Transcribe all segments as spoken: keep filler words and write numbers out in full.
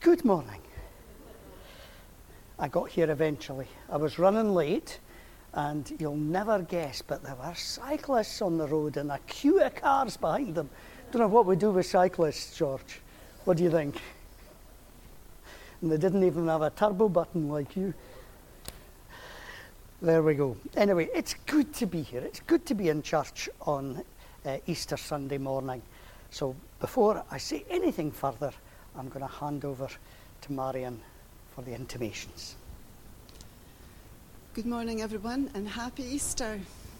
Good morning. I got here eventually. I was running late, and you'll never guess, but there were cyclists on the road and a queue of cars behind them. Don't know what we do with cyclists, George. What do you think? And they didn't even have a turbo button like you. There we go. Anyway, it's good to be here. It's good to be in church on uh, Easter Sunday morning. So before I say anything further, I'm going to hand over to Marion for the intimations. Good morning, everyone, and happy Easter.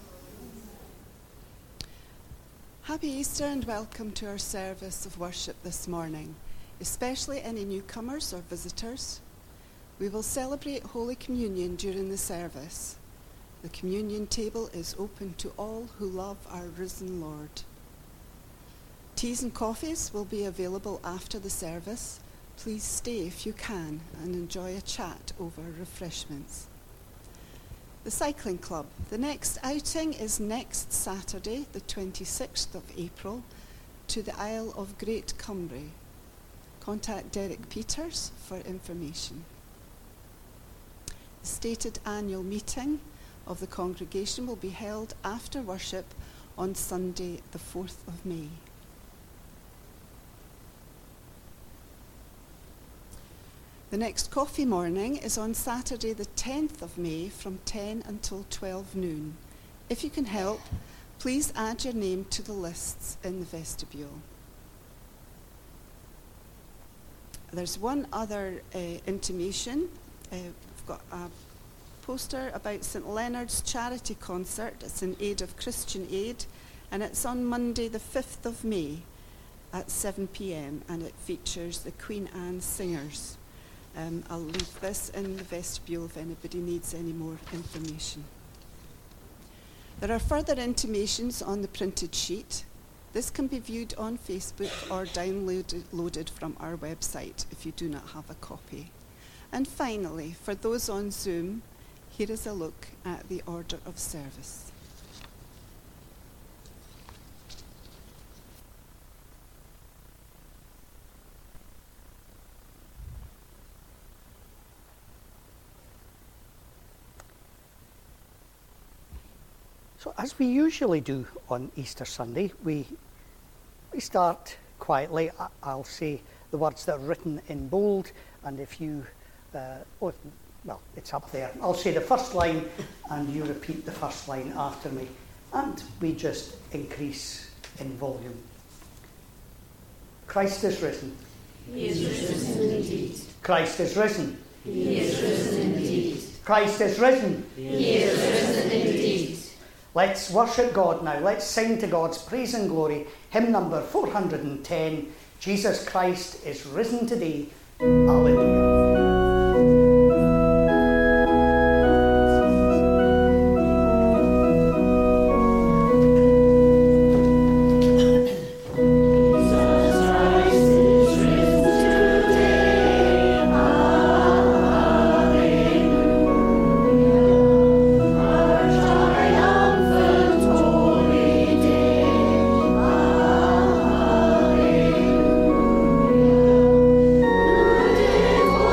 Happy Easter and welcome to our service of worship this morning, especially any newcomers or visitors. We will celebrate Holy Communion during the service. The communion table is open to all who love our risen Lord. Teas and coffees will be available after the service. Please stay if you can and enjoy a chat over refreshments. The Cycling Club. The next outing is next Saturday, the twenty-sixth of April, to the Isle of Great Cumbrae. Contact Derek Peters for information. The stated annual meeting of the congregation will be held after worship on Sunday, the fourth of May. The next coffee morning is on Saturday the tenth of May from ten until twelve noon. If you can help, please add your name to the lists in the vestibule. There's one other uh, intimation. Uh, we've got a poster about St Leonard's charity concert. It's in aid of Christian Aid, and it's on Monday the fifth of May at seven p.m. and it features the Queen Anne Singers. Um, I'll leave this in the vestibule if anybody needs any more information. There are further intimations on the printed sheet. This can be viewed on Facebook or downloaded loaded from our website if you do not have a copy. And finally, for those on Zoom, here is a look at the order of service. So as we usually do on Easter Sunday, we we start quietly. I, I'll say the words that are written in bold, and if you, uh, oh, well, it's up there. I'll say the first line, and you repeat the first line after me, and we just increase in volume. Christ is risen. He is risen indeed. Christ is risen. He is risen indeed. Christ is risen. He is risen indeed. Let's worship God now. Let's sing to God's praise and glory. Hymn number four hundred ten. Jesus Christ is risen today. Alleluia. Alleluia.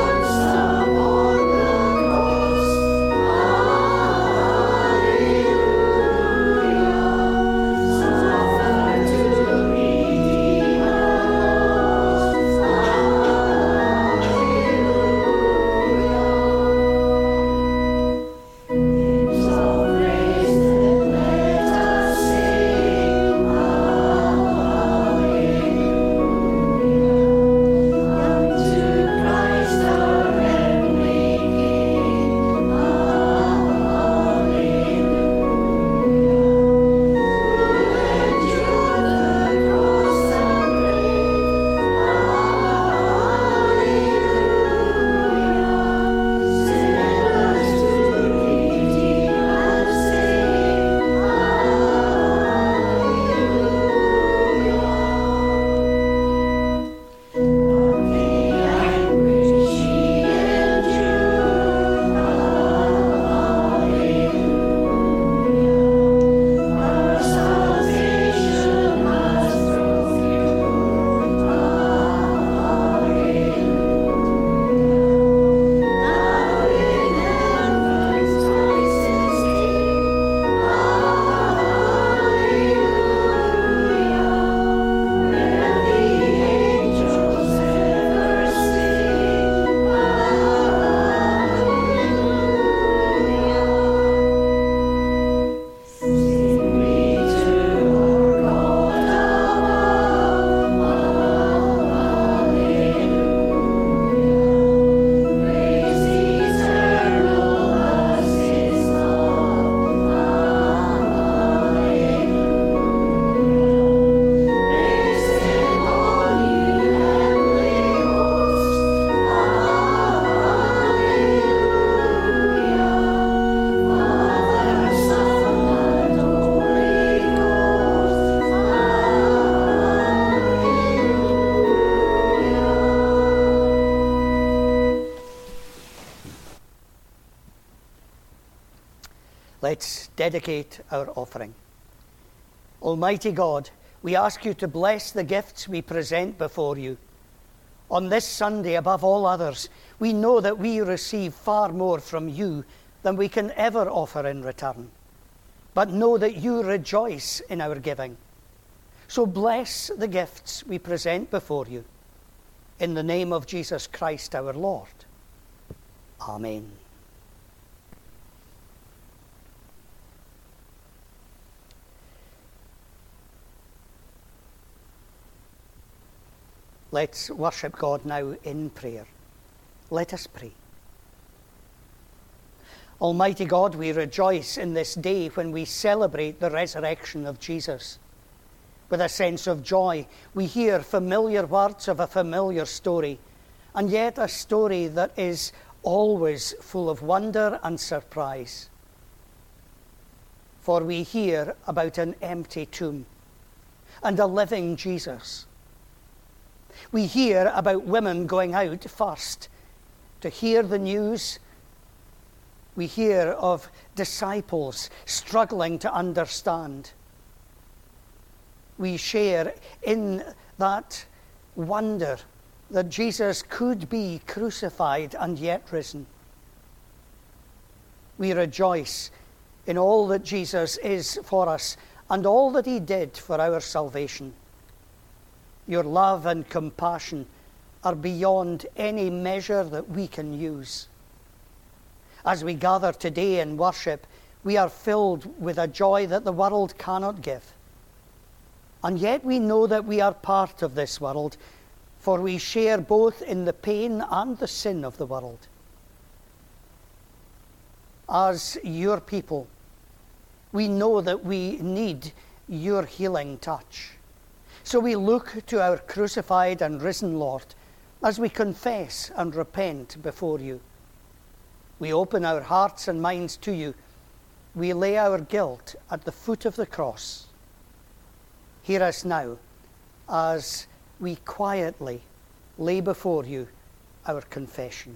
Let's dedicate our offering. Almighty God, we ask you to bless the gifts we present before you. On this Sunday, above all others, we know that we receive far more from you than we can ever offer in return. But know that you rejoice in our giving. So bless the gifts we present before you. In the name of Jesus Christ our Lord. Amen. Let's worship God now in prayer. Let us pray. Almighty God, we rejoice in this day when we celebrate the resurrection of Jesus. With a sense of joy, we hear familiar words of a familiar story, and yet a story that is always full of wonder and surprise. For we hear about an empty tomb and a living Jesus. We hear about women going out first to hear the news. We hear of disciples struggling to understand. We share in that wonder that Jesus could be crucified and yet risen. We rejoice in all that Jesus is for us and all that he did for our salvation. Your love and compassion are beyond any measure that we can use. As we gather today in worship, we are filled with a joy that the world cannot give. And yet we know that we are part of this world, for we share both in the pain and the sin of the world. As your people, we know that we need your healing touch. So we look to our crucified and risen Lord as we confess and repent before you. We open our hearts and minds to you. We lay our guilt at the foot of the cross. Hear us now as we quietly lay before you our confession.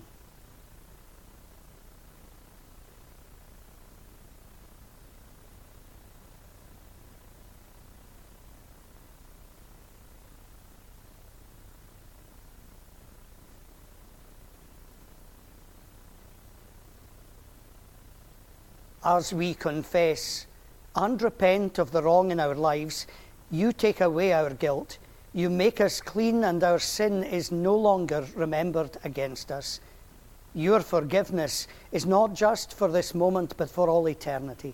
As we confess and repent of the wrong in our lives, you take away our guilt. You make us clean, and our sin is no longer remembered against us. Your forgiveness is not just for this moment, but for all eternity.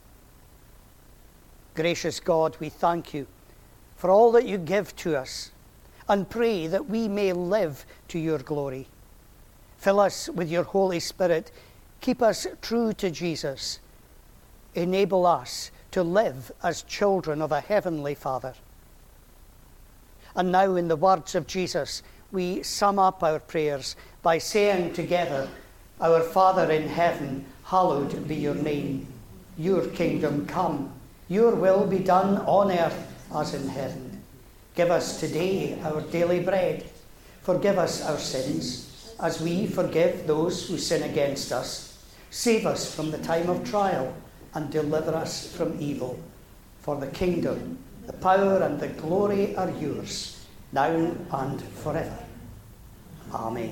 Gracious God, we thank you for all that you give to us, and pray that we may live to your glory. Fill us with your Holy Spirit. Keep us true to Jesus. Enable us to live as children of a heavenly Father. And now, in the words of Jesus, we sum up our prayers by saying together, Our Father in heaven, hallowed be your name. Your kingdom come. Your will be done on earth as in heaven. Give us today our daily bread. Forgive us our sins, as we forgive those who sin against us. Save us from the time of trial, and deliver us from evil. For the kingdom, the power, and the glory are yours, now and forever. Amen.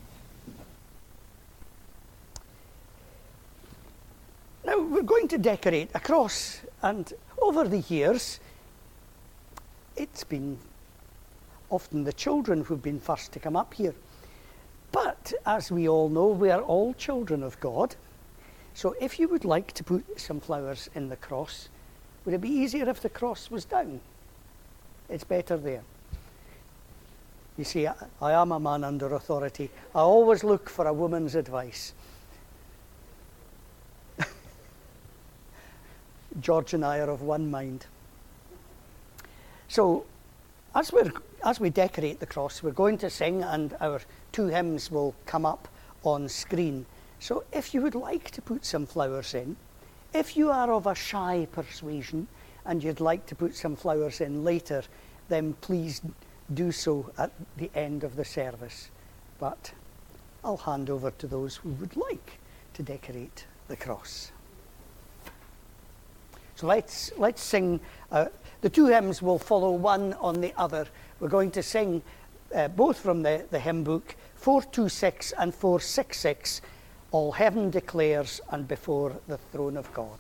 Now we're going to decorate a cross, and over the years, it's been often the children who've been first to come up here. But as we all know, we are all children of God. So if you would like to put some flowers in the cross, would it be easier if the cross was down? It's better there. You see, I, I am a man under authority. I always look for a woman's advice. George and I are of one mind. So, as, we're, as we decorate the cross, we're going to sing, and our two hymns will come up on screen. So if you would like to put some flowers in, if you are of a shy persuasion and you'd like to put some flowers in later, then please do so at the end of the service. But I'll hand over to those who would like to decorate the cross. So let's, let's sing. Uh, the two hymns will follow one on the other. We're going to sing uh, both from the, the hymn book, four twenty-six and four sixty-six, All Heaven Declares and Before the Throne of God.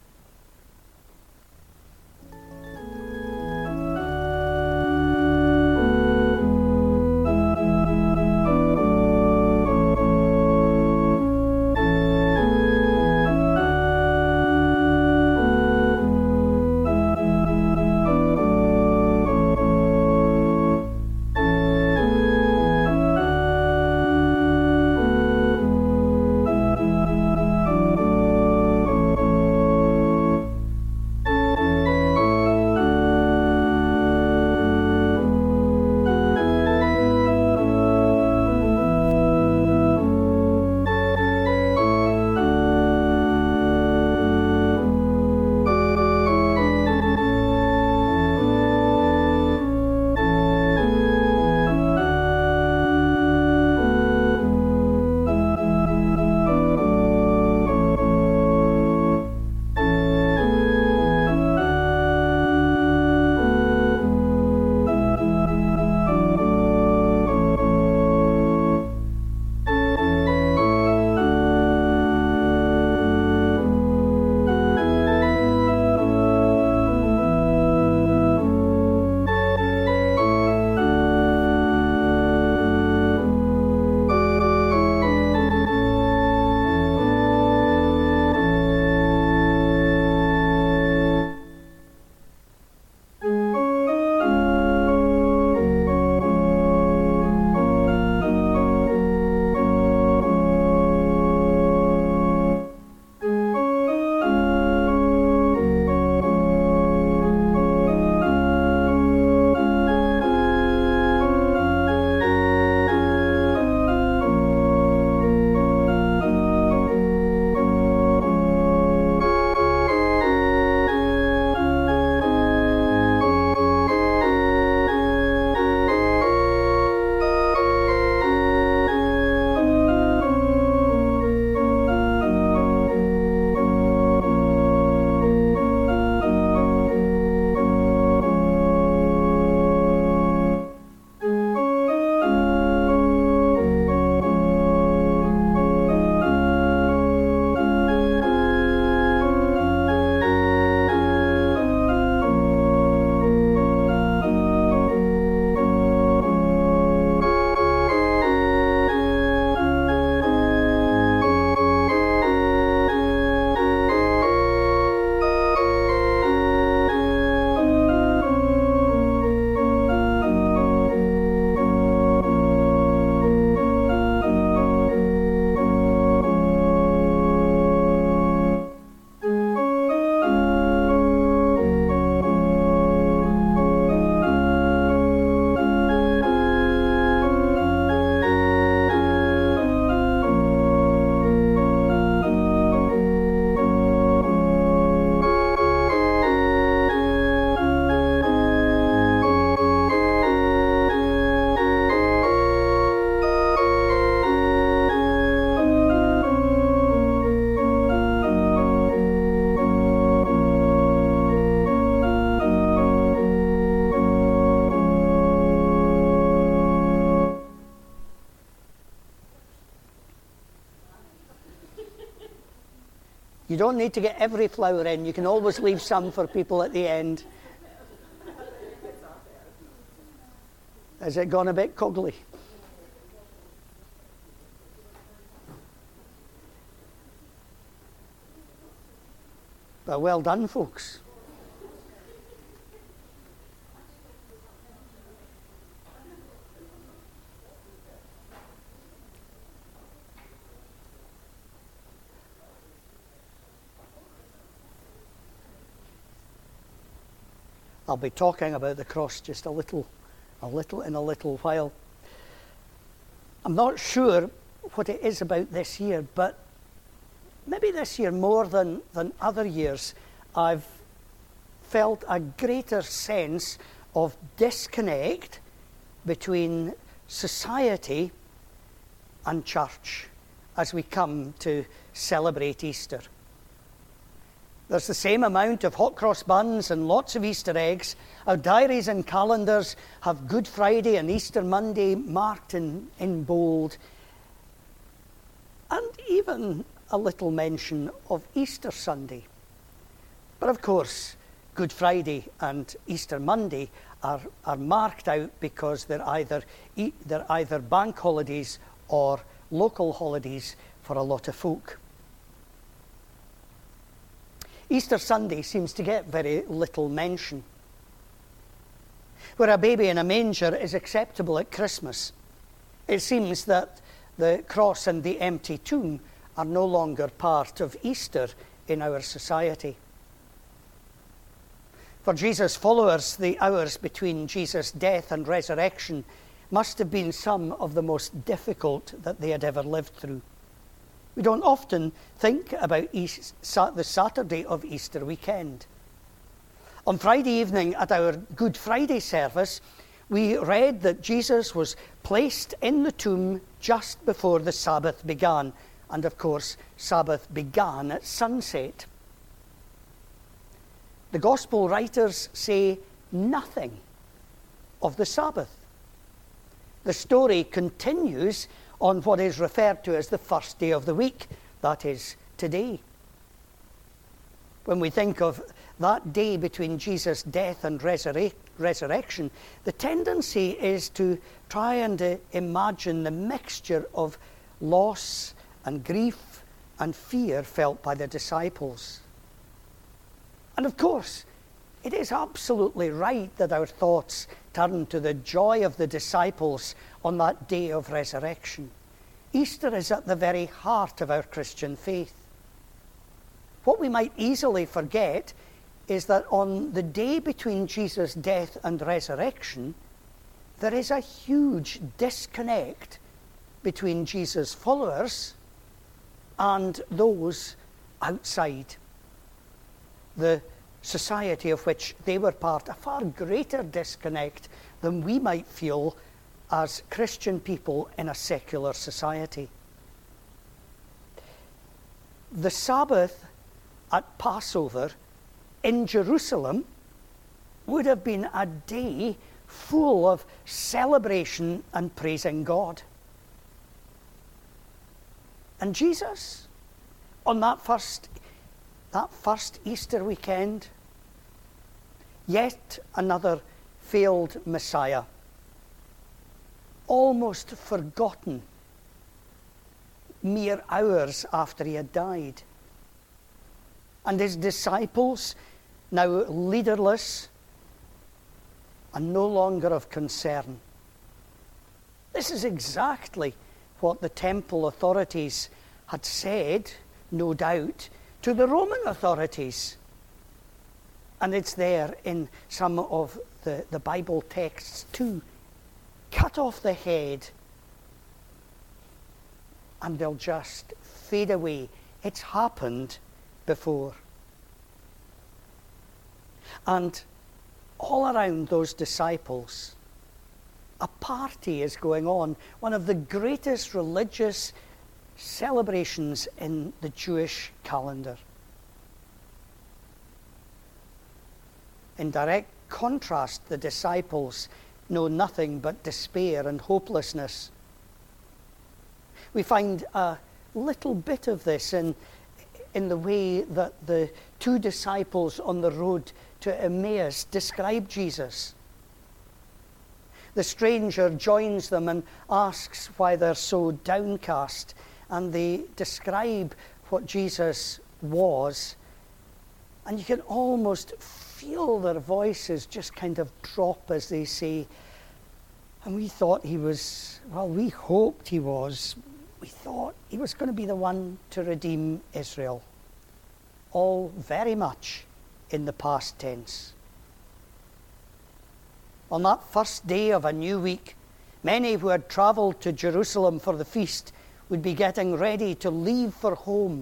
You don't need to get every flower in. You can always leave some for people at the end. Has it gone a bit cuggly? But well done, folks. I'll be talking about the cross just a little, a little in a little while. I'm not sure what it is about this year, but maybe this year more than, than other years, I've felt a greater sense of disconnect between society and church as we come to celebrate Easter. There's the same amount of hot cross buns and lots of Easter eggs. Our diaries and calendars have Good Friday and Easter Monday marked in, in bold. And even a little mention of Easter Sunday. But of course, Good Friday and Easter Monday are, are marked out because they're either, they're either bank holidays or local holidays for a lot of folk. Easter Sunday seems to get very little mention. Where a baby in a manger is acceptable at Christmas, it seems that the cross and the empty tomb are no longer part of Easter in our society. For Jesus' followers, the hours between Jesus' death and resurrection must have been some of the most difficult that they had ever lived through. We don't often think about East, the Saturday of Easter weekend. On Friday evening at our Good Friday service, we read that Jesus was placed in the tomb just before the Sabbath began. And of course, Sabbath began at sunset. The Gospel writers say nothing of the Sabbath. The story continues on what is referred to as the first day of the week, that is, today. When we think of that day between Jesus' death and resurre- resurrection, the tendency is to try and uh, imagine the mixture of loss and grief and fear felt by the disciples. And of course, it is absolutely right that our thoughts turn to the joy of the disciples on that day of resurrection. Easter is at the very heart of our Christian faith. What we might easily forget is that on the day between Jesus' death and resurrection, there is a huge disconnect between Jesus' followers and those outside the society of which they were part, a far greater disconnect than we might feel as Christian people in a secular society. The Sabbath at Passover in Jerusalem would have been a day full of celebration and praising God. And Jesus, on that first That first Easter weekend, yet another failed Messiah, almost forgotten mere hours after he had died. And his disciples, now leaderless and no longer of concern. This is exactly what the temple authorities had said, no doubt, to the Roman authorities. And it's there in some of the, the Bible texts too. Cut off the head and they'll just fade away. It's happened before. And all around those disciples, a party is going on, one of the greatest religious celebrations in the Jewish calendar. In direct contrast, the disciples know nothing but despair and hopelessness. We find a little bit of this in, in the way that the two disciples on the road to Emmaus describe Jesus. The stranger joins them and asks why they're so downcast, and they describe what Jesus was, and you can almost feel their voices just kind of drop as they say, and we thought he was, well, we hoped he was, we thought he was going to be the one to redeem Israel. All very much in the past tense. On that first day of a new week, many who had travelled to Jerusalem for the feast would be getting ready to leave for home.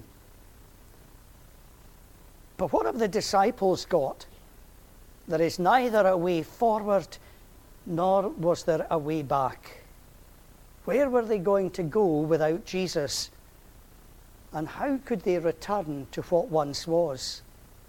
But what have the disciples got? There is neither a way forward, nor was there a way back. Where were they going to go without Jesus? And how could they return to what once was?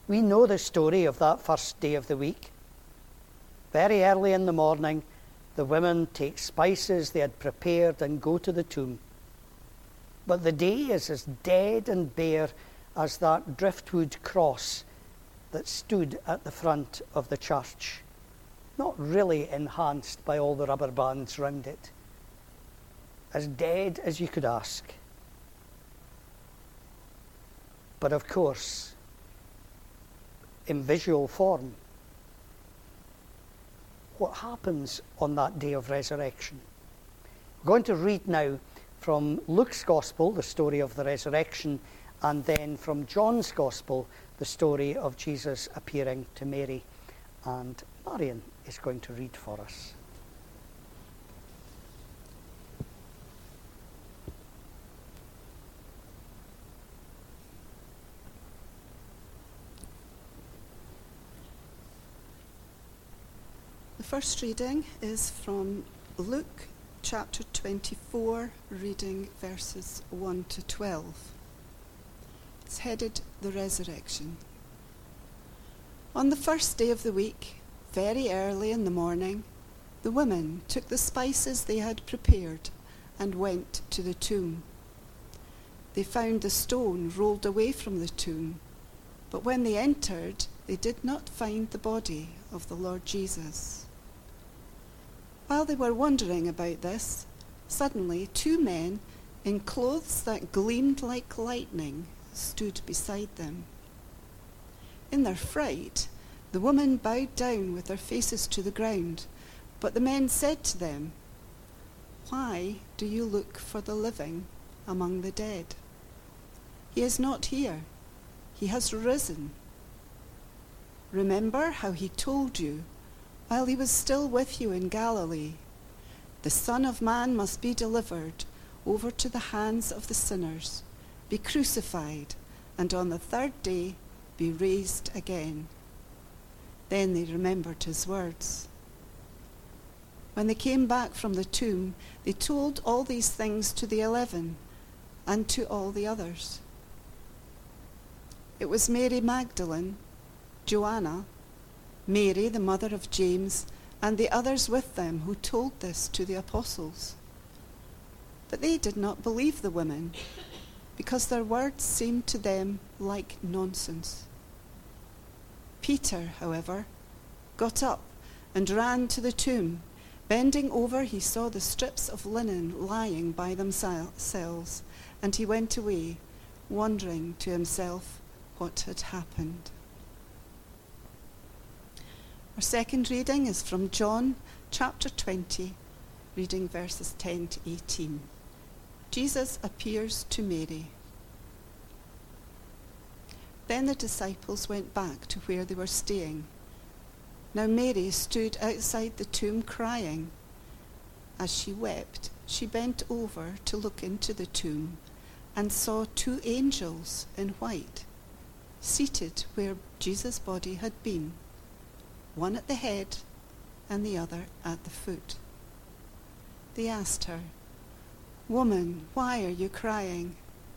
We know the story of that first day of the week. Very early in the morning, the women take spices they had prepared and go to the tomb. But the day is as dead and bare as that driftwood cross that stood at the front of the church, not really enhanced by all the rubber bands round it. As dead as you could ask. But of course, in visual form, what happens on that day of resurrection? We're going to read now from Luke's Gospel, the story of the resurrection, and then from John's Gospel, the story of Jesus appearing to Mary. And Marion is going to read for us. The first reading is from Luke chapter twenty-four, reading verses one to twelve. It's headed The Resurrection. On the first day of the week, very early in the morning, the women took the spices they had prepared and went to the tomb. They found the stone rolled away from the tomb, but when they entered, they did not find the body of the Lord Jesus. While they were wondering about this, suddenly two men in clothes that gleamed like lightning stood beside them. In their fright, the women bowed down with their faces to the ground, but the men said to them, "Why do you look for the living among the dead? He is not here. He has risen. Remember how he told you while he was still with you in Galilee, the Son of Man must be delivered over to the hands of the sinners, be crucified, and on the third day be raised again." Then they remembered his words. When they came back from the tomb, they told all these things to the eleven and to all the others. It was Mary Magdalene, Joanna, Mary, the mother of James, and the others with them who told this to the apostles. But they did not believe the women, because their words seemed to them like nonsense. Peter, however, got up and ran to the tomb. Bending over, he saw the strips of linen lying by themselves, and he went away, wondering to himself what had happened. Our second reading is from John chapter twenty, reading verses ten to eighteen. Jesus appears to Mary. Then the disciples went back to where they were staying. Now Mary stood outside the tomb crying. As she wept, she bent over to look into the tomb and saw two angels in white, seated where Jesus' body had been, one at the head and the other at the foot. They asked her, "Woman, why are you crying?"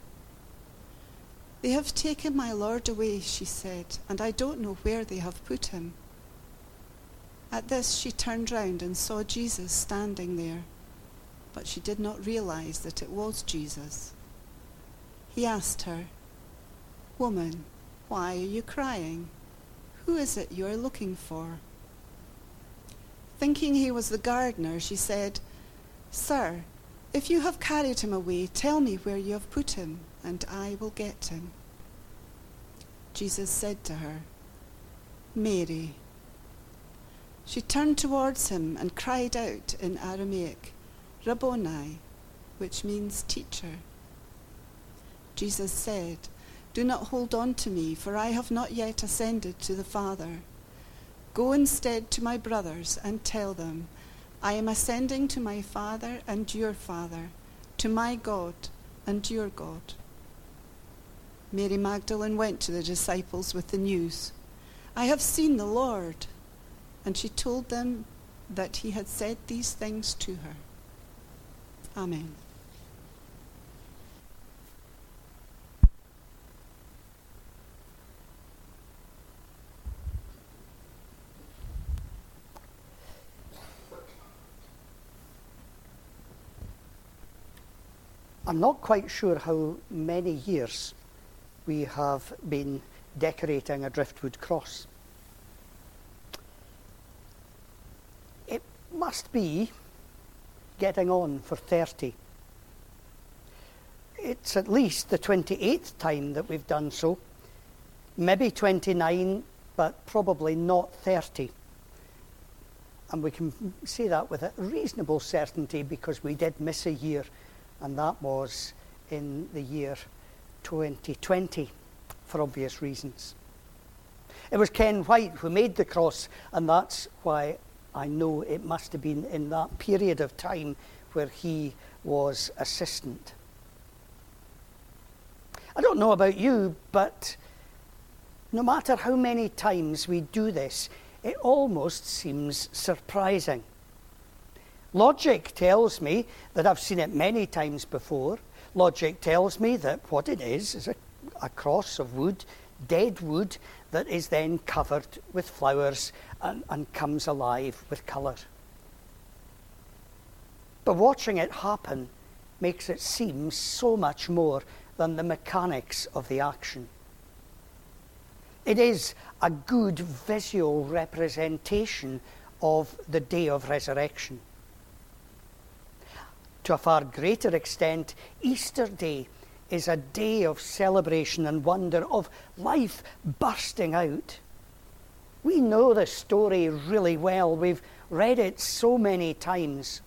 "They have taken my Lord away," she said, "and I don't know where they have put him." At this she turned round and saw Jesus standing there, but she did not realize that it was Jesus. He asked her, "Woman, why are you crying? Who is it you are looking for?" Thinking he was the gardener, she said, "Sir, if you have carried him away, tell me where you have put him, and I will get him." Jesus said to her, "Mary." She turned towards him and cried out in Aramaic, "Rabboni," which means teacher. Jesus said, "Do not hold on to me, for I have not yet ascended to the Father. Go instead to my brothers and tell them, I am ascending to my Father and your Father, to my God and your God." Mary Magdalene went to the disciples with the news, "I have seen the Lord." And she told them that he had said these things to her. Amen. I'm not quite sure how many years we have been decorating a driftwood cross. It must be getting on for thirty. It's at least the twenty-eighth time that we've done so. Maybe twenty-nine, but probably not thirty. And we can say that with a reasonable certainty because we did miss a year, and that was in the year twenty twenty, for obvious reasons. It was Ken White who made the cross, and that's why I know it must have been in that period of time where he was assistant. I don't know about you, but no matter how many times we do this, it almost seems surprising. Logic tells me that I've seen it many times before. Logic tells me that what it is is a, a cross of wood, dead wood, that is then covered with flowers and, and comes alive with colour. But watching it happen makes it seem so much more than the mechanics of the action. It is a good visual representation of the day of resurrection. To a far greater extent, Easter Day is a day of celebration and wonder, of life bursting out. We know the story really well. We've read it so many times.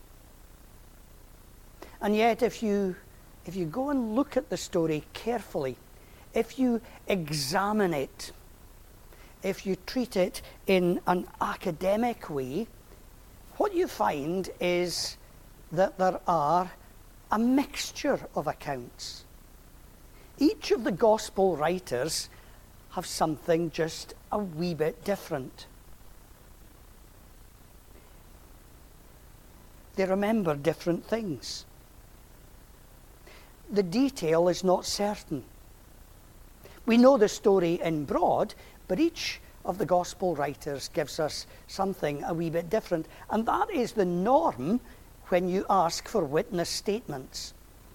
And yet, if you, if you go and look at the story carefully, if you examine it, if you treat it in an academic way, what you find is that there are a mixture of accounts. Each of the gospel writers have something just a wee bit different. They remember different things. The detail is not certain. We know the story in broad, but each of the gospel writers gives us something a wee bit different. And that is the norm when you ask for witness statements.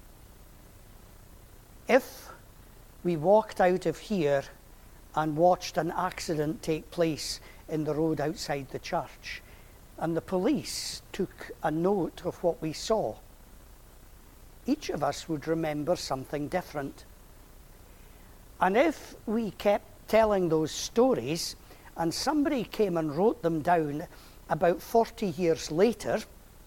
If we walked out of here and watched an accident take place in the road outside the church, and the police took a note of what we saw, each of us would remember something different. And if we kept telling those stories and somebody came and wrote them down about forty years later,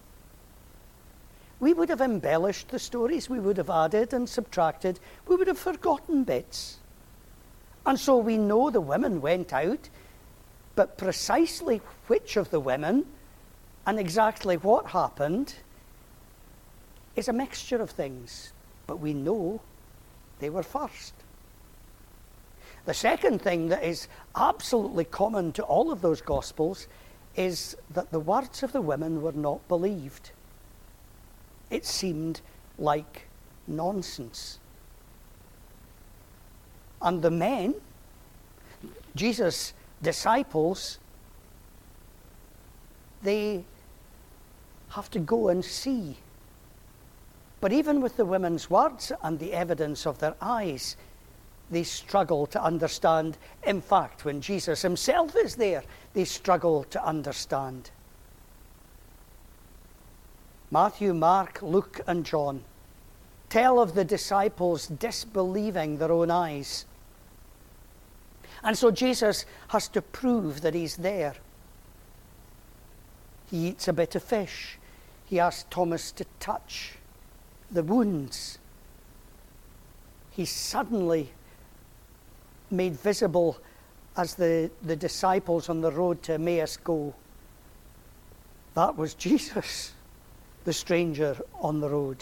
we would have embellished the stories, we would have added and subtracted, we would have forgotten bits. And so we know the women went out, but precisely which of the women and exactly what happened is a mixture of things, but we know they were first. The second thing that is absolutely common to all of those Gospels is that the words of the women were not believed. It seemed like nonsense. And the men, Jesus' disciples, they have to go and see. But even with the women's words and the evidence of their eyes, they struggle to understand. In fact, when Jesus himself is there, they struggle to understand. Matthew, Mark, Luke, and John tell of the disciples disbelieving their own eyes. And so Jesus has to prove that he's there. He eats a bit of fish. He asks Thomas to touch the wounds. He's suddenly made visible as the, the disciples on the road to Emmaus go. That was Jesus, the stranger on the road.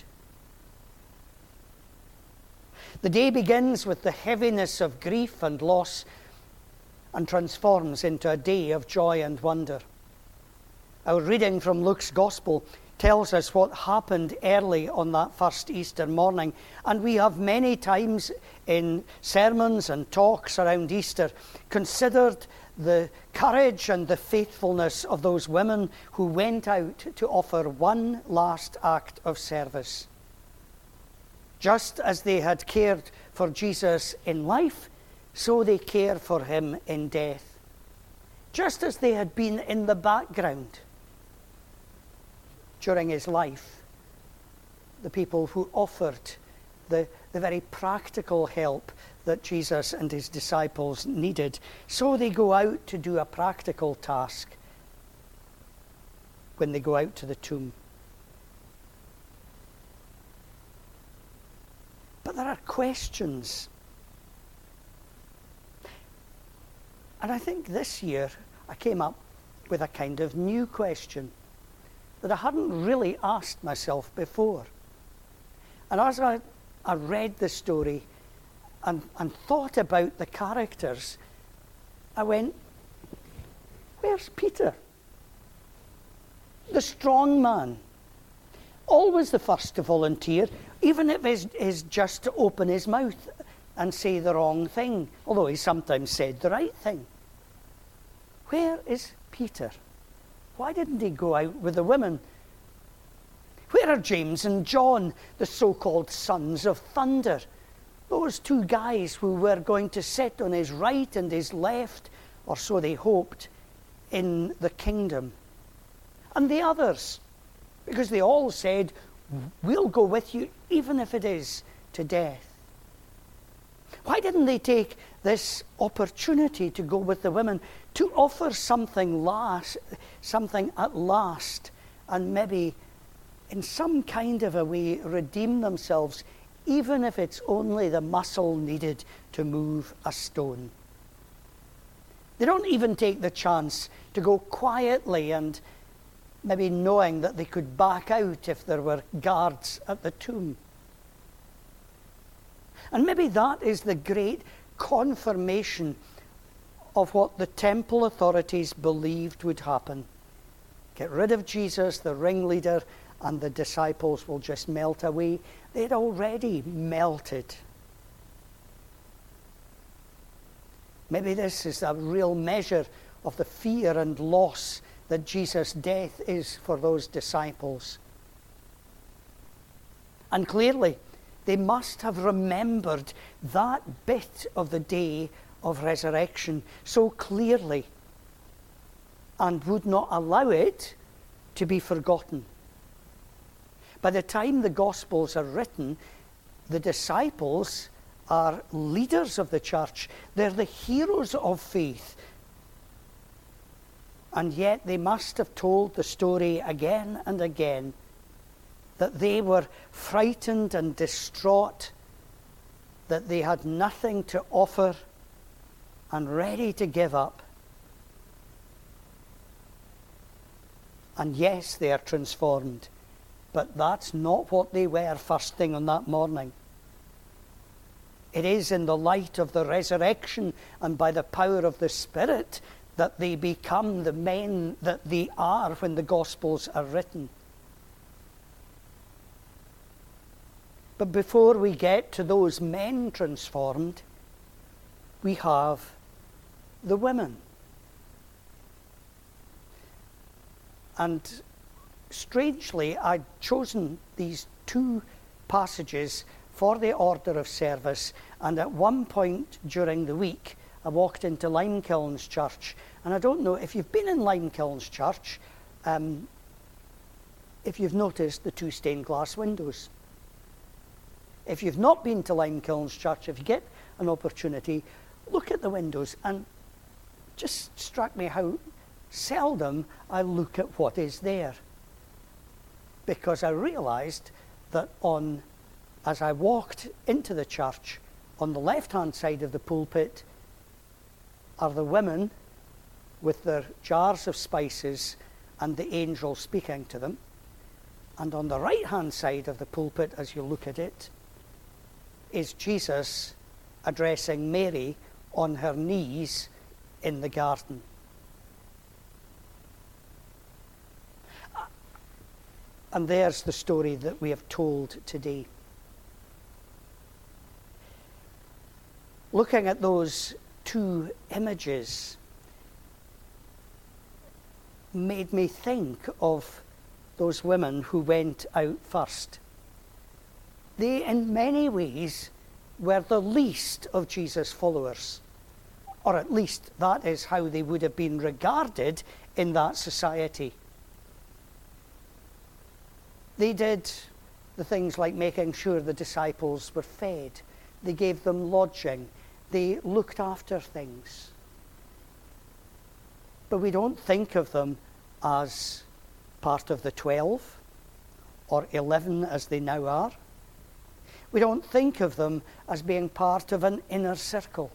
The day begins with the heaviness of grief and loss and transforms into a day of joy and wonder. Our reading from Luke's Gospel tells us what happened early on that first Easter morning. And we have many times in sermons and talks around Easter considered the courage and the faithfulness of those women who went out to offer one last act of service. Just as they had cared for Jesus in life, so they care for him in death. Just as they had been in the background during his life, the people who offered the, the very practical help that Jesus and his disciples needed, so they go out to do a practical task when they go out to the tomb. But there are questions. And I think this year I came up with a kind of new question that I hadn't really asked myself before. And as I, I read the story and, and thought about the characters, I went, where's Peter? The strong man. Always the first to volunteer, even if it's, it's just to open his mouth and say the wrong thing, although he sometimes said the right thing. Where is Peter? Why didn't he go out with the women? Where are James and John, the so-called sons of thunder? Those two guys who were going to sit on his right and his left, or so they hoped, in the kingdom. And the others, because they all said, we'll go with you, even if it is to death. Why didn't they take this opportunity to go with the women, to offer something last, something at last, and maybe in some kind of a way redeem themselves, even if it's only the muscle needed to move a stone? They don't even take the chance to go quietly and maybe knowing that they could back out if there were guards at the tomb. And maybe that is the great confirmation of what the temple authorities believed would happen. Get rid of Jesus, the ringleader, and the disciples will just melt away. They'd already melted. Maybe this is a real measure of the fear and loss that Jesus' death is for those disciples. And clearly, they must have remembered that bit of the day of resurrection so clearly and would not allow it to be forgotten. By the time the Gospels are written, the disciples are leaders of the church. They're the heroes of faith. And yet they must have told the story again and again that they were frightened and distraught, that they had nothing to offer and ready to give up. And yes, they are transformed, but that's not what they were first thing on that morning. It is in the light of the resurrection and by the power of the Spirit that they become the men that they are when the Gospels are written. But before we get to those men transformed, we have the women. And strangely, I'd chosen these two passages for the order of service, and at one point during the week, I walked into Limekilns Church, and I don't know if you've been in Limekilns Church, um, if you've noticed the two stained glass windows. If you've not been to Limekilns Church, if you get an opportunity, look at the windows, and just struck me how seldom I look at what is there. Because I realized that on, as I walked into the church, on the left-hand side of the pulpit are the women with their jars of spices and the angel speaking to them. And on the right-hand side of the pulpit, as you look at it, is Jesus addressing Mary on her knees in the garden. And there's the story that we have told today. Looking at those two images made me think of those women who went out first. They, in many ways, were the least of Jesus' followers. Or at least that is how they would have been regarded in that society. They did the things like making sure the disciples were fed. They gave them lodging. They looked after things. But we don't think of them as part of the twelve or eleven as they now are. We don't think of them as being part of an inner circle.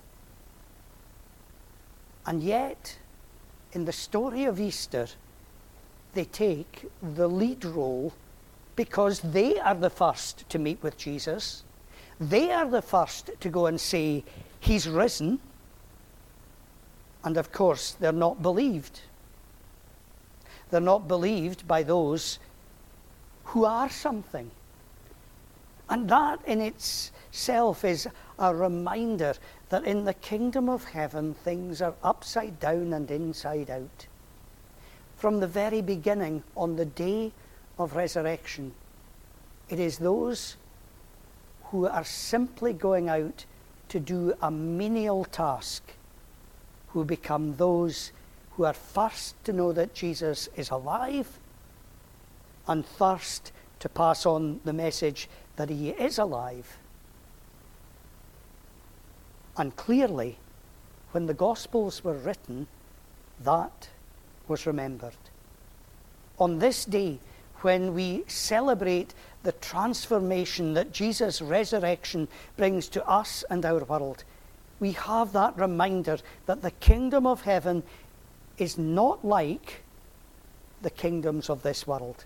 And yet, in the story of Easter, they take the lead role because they are the first to meet with Jesus. They are the first to go and say, he's risen. And of course, they're not believed. They're not believed by those who are something. And that in itself is a reminder that in the kingdom of heaven, things are upside down and inside out. From the very beginning, on the day of resurrection, it is those who are simply going out to do a menial task who become those who are first to know that Jesus is alive and first to pass on the message that he is alive. And clearly, when the Gospels were written, that was remembered. On this day, when we celebrate the transformation that Jesus' resurrection brings to us and our world, we have that reminder that the kingdom of heaven is not like the kingdoms of this world.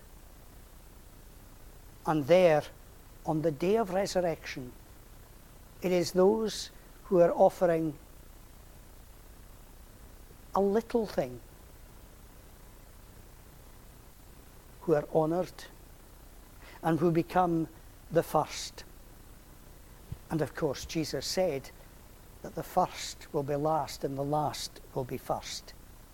And there, on the day of resurrection, it is those who are offering a little thing who are honoured and who become the first. And of course, Jesus said that the first will be last and the last will be first.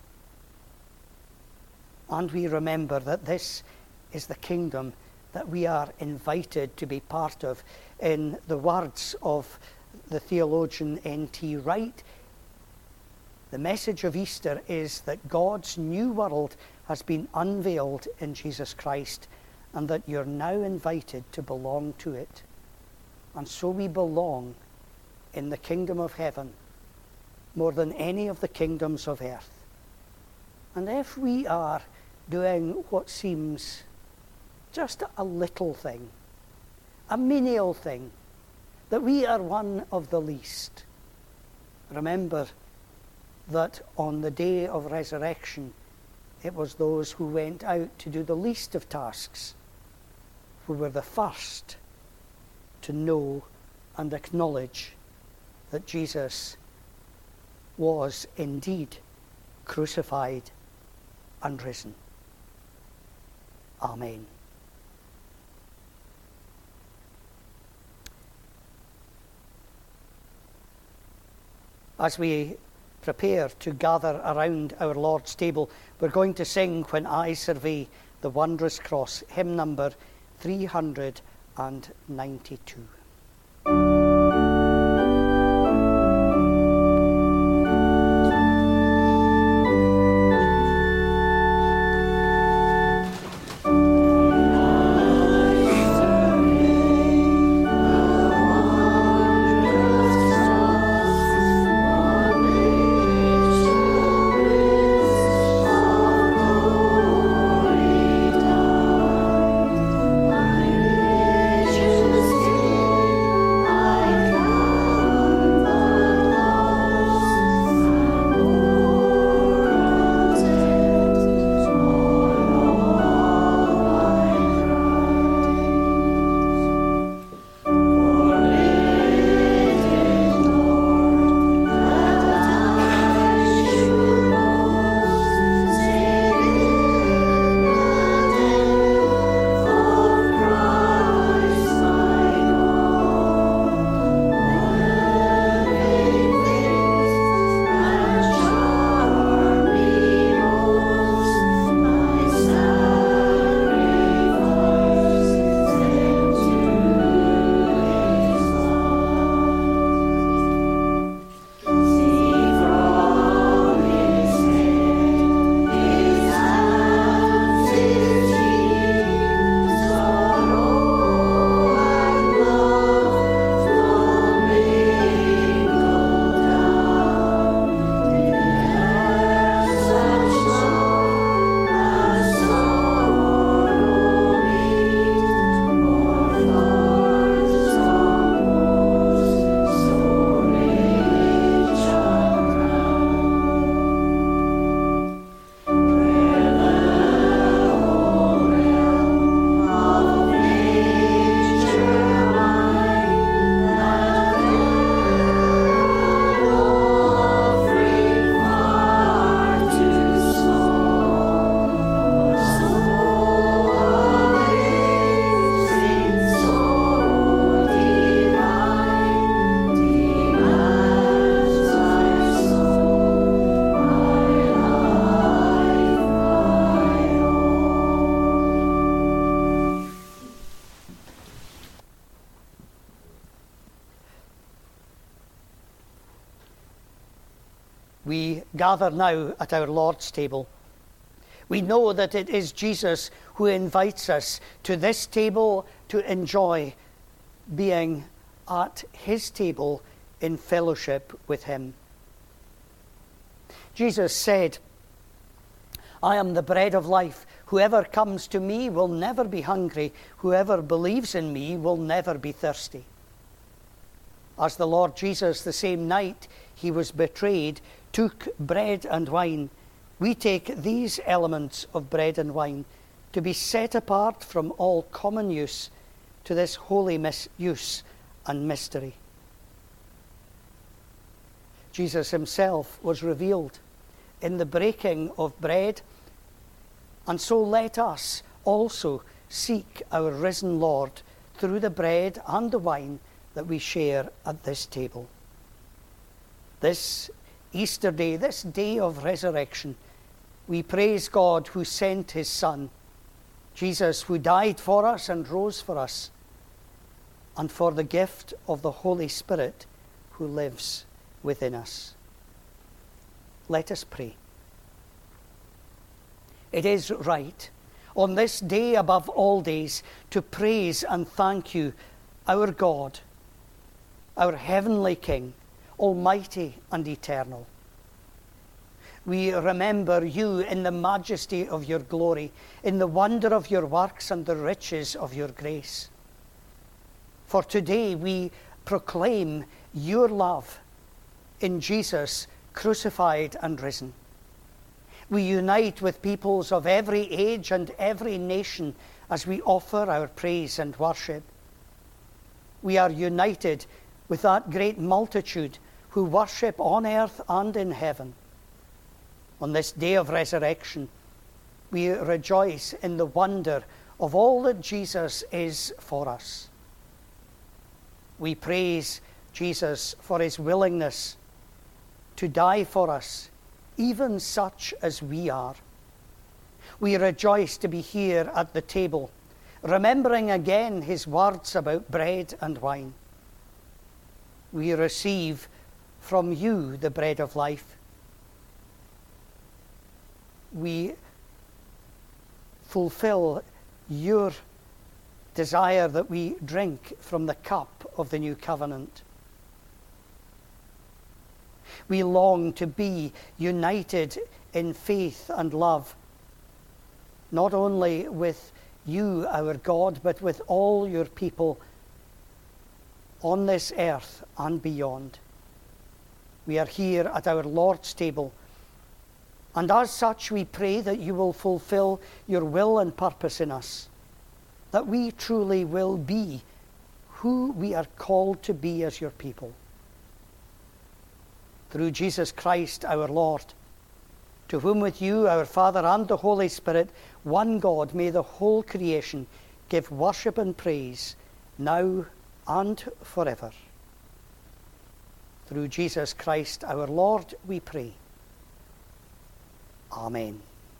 And we remember that this is the kingdom that we are invited to be part of. In the words of the theologian N T Wright, the message of Easter is that God's new world has been unveiled in Jesus Christ and that you're now invited to belong to it. And so we belong in the kingdom of heaven more than any of the kingdoms of earth. And if we are doing what seems just a little thing, a menial thing, that we are one of the least, remember that on the day of resurrection, it was those who went out to do the least of tasks who were the first to know and acknowledge that Jesus was indeed crucified and risen. Amen. As we prepare to gather around our Lord's table, we're going to sing When I Survey the Wondrous Cross, hymn number three hundred ninety-two. Jesus We gather now at our Lord's table. We know that it is Jesus who invites us to this table to enjoy being at his table in fellowship with him. Jesus said, "I am the bread of life. Whoever comes to me will never be hungry. Whoever believes in me will never be thirsty." As the Lord Jesus, the same night he was betrayed, took bread and wine, we take these elements of bread and wine to be set apart from all common use to this holy mis- use and mystery. Jesus himself was revealed in the breaking of bread, and so let us also seek our risen Lord through the bread and the wine that we share at this table. This Easter day, this day of resurrection, we praise God who sent his Son, Jesus, who died for us and rose for us, and for the gift of the Holy Spirit who lives within us. Let us pray. It is right, on this day above all days, to praise and thank you, our God, our heavenly King, almighty and eternal. We remember you in the majesty of your glory, in the wonder of your works and the riches of your grace. For today we proclaim your love in Jesus crucified and risen. We unite with peoples of every age and every nation as we offer our praise and worship. We are united with that great multitude who worship on earth and in heaven. On this day of resurrection, we rejoice in the wonder of all that Jesus is for us. We praise Jesus for his willingness to die for us, even such as we are. We rejoice to be here at the table, remembering again his words about bread and wine. We receive from you the bread of life. We fulfill your desire that we drink from the cup of the new covenant. We long to be united in faith and love, not only with you, our God, but with all your people on this earth and beyond. We are here at our Lord's table, and as such we pray that you will fulfill your will and purpose in us, that we truly will be who we are called to be as your people. Through Jesus Christ our Lord, to whom with you, our Father, and the Holy Spirit, one God, may the whole creation give worship and praise, now and forever. Through Jesus Christ our Lord, we pray. Amen.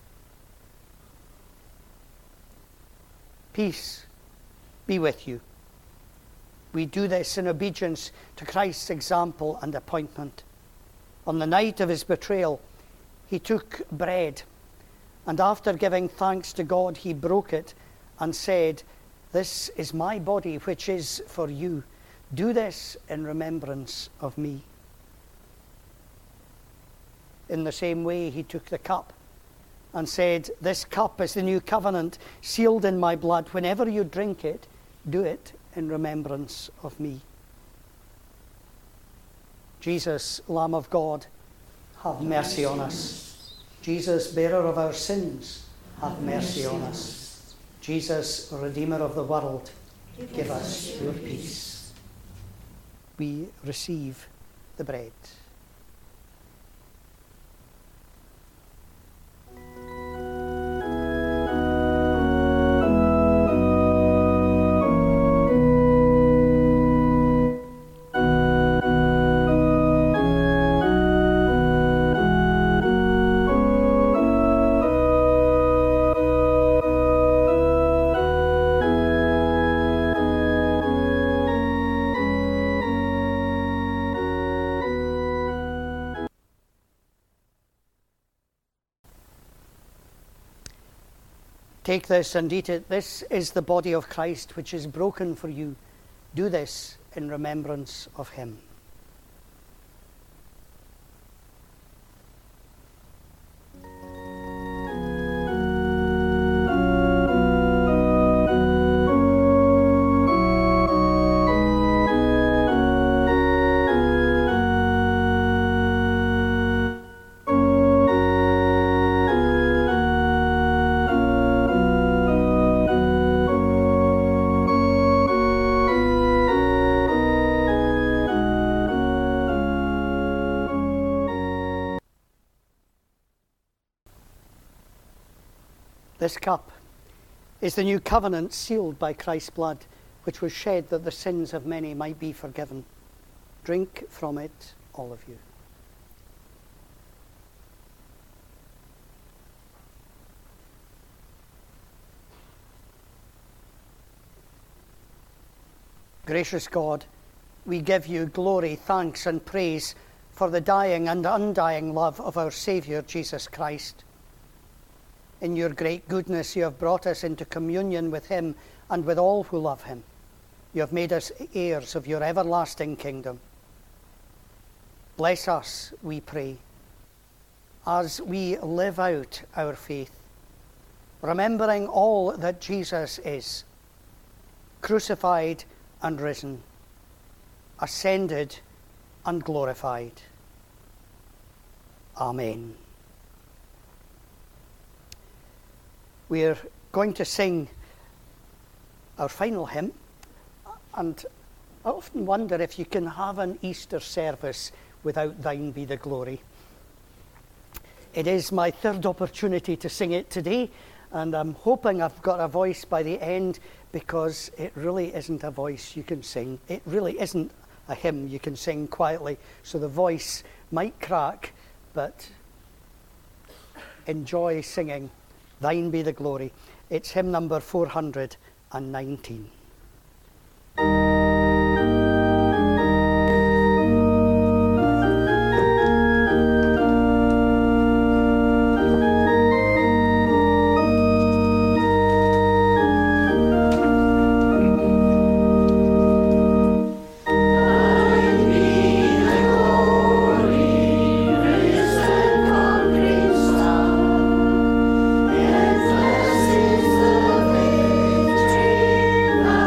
Peace be with you. We do this in obedience to Christ's example and appointment. On the night of his betrayal, he took bread, and after giving thanks to God, he broke it and said, "This is my body, which is for you. Do this in remembrance of me." In the same way, he took the cup and said, "This cup is the new covenant, sealed in my blood. Whenever you drink it, do it in remembrance of me." Jesus, Lamb of God, have mercy on us. Jesus, bearer of our sins, have mercy on us. Jesus, Redeemer of the world, give us your peace. We receive the bread. Take this and eat it. This is the body of Christ, which is broken for you. Do this in remembrance of him. This cup is the new covenant sealed by Christ's blood, which was shed that the sins of many might be forgiven. Drink from it, all of you. Gracious God, we give you glory, thanks, and praise for the dying and undying love of our Saviour, Jesus Christ. In your great goodness, you have brought us into communion with him and with all who love him. You have made us heirs of your everlasting kingdom. Bless us, we pray, as we live out our faith, remembering all that Jesus is, crucified and risen, ascended and glorified. Amen. We're going to sing our final hymn, and I often wonder if you can have an Easter service without Thine Be the Glory. It is my third opportunity to sing it today, and I'm hoping I've got a voice by the end, because it really isn't a voice you can sing. It really isn't a hymn you can sing quietly, so the voice might crack, but enjoy singing Thine Be the Glory. It's hymn number four hundred nineteen. Thank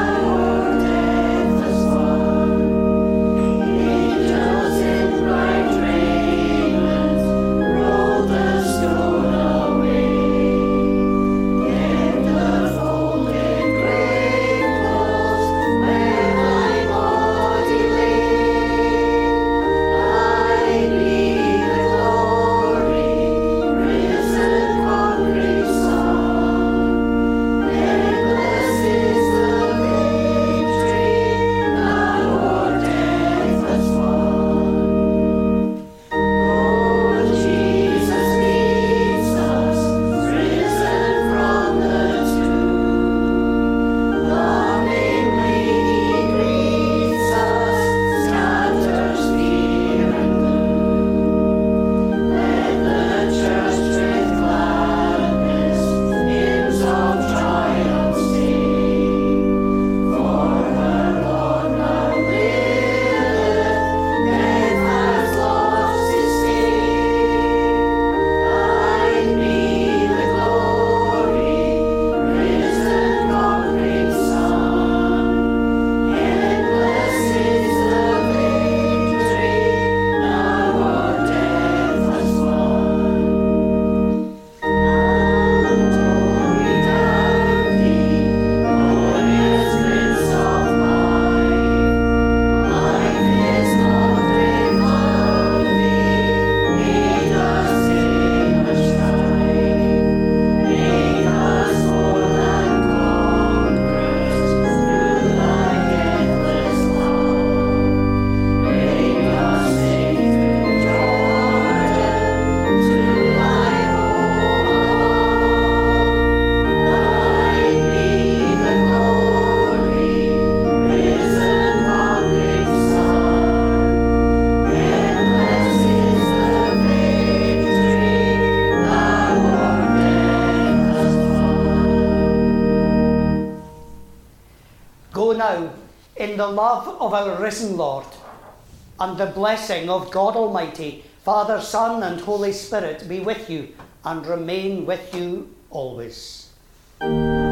go now in the love of our risen Lord, and the blessing of God Almighty, Father, Son, and Holy Spirit be with you and remain with you always.